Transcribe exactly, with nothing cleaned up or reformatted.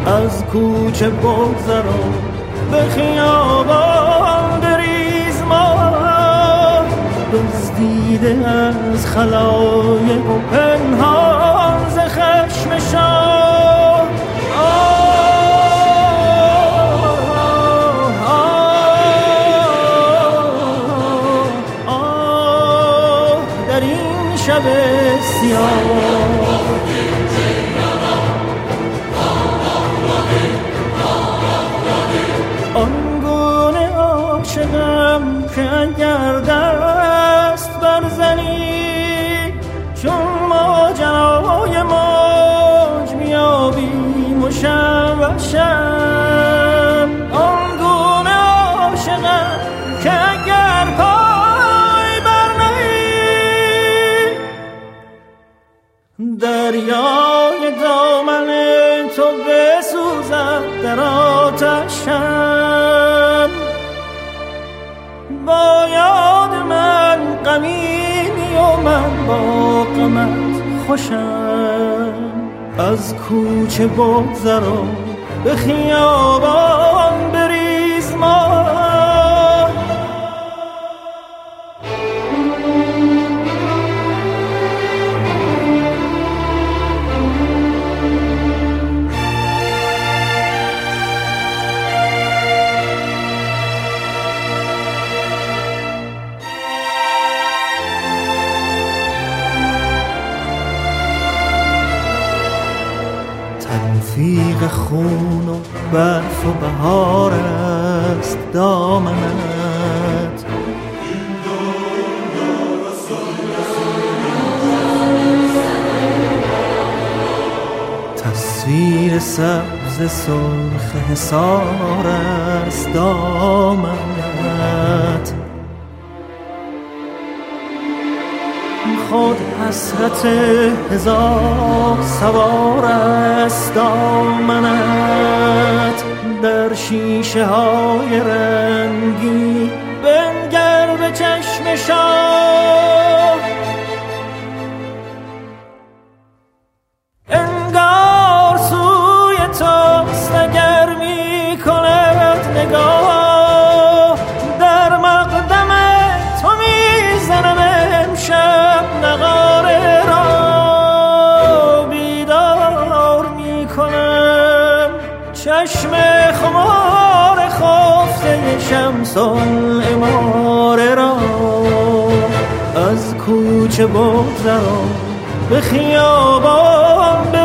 از کوچه بگذر و به خیابان بریز ماه، دزدیده از خلایق و پنهان ز خشم شاه. آه در این شب سیاه آنگونه عاشقم که اگر دست برزنی چون ماجرای موج بیابیم و شم و شم. آنگونه عاشقم که اگر پای برنهی دریای دامن تو بسوزد در آتشم. با یاد من غمیمی و من با غمت خوشم. از کوچه بگذر و به خیابان بریز ماه. تلفیق خون و برف و بهار است دامنت. تصویر سبز سرخ حصار است دامنت. خود حسرت هزار سوار است دامنت. در شیشه های رنگی بنگر به چشم شاه. انگار سوی توست اگر می کند نگاه. در مقدم تو می زنم امشب نغاره را. بیدار می کنم چشم خمار خفته شمس العماره را. از کوچه بگذر و به خیابان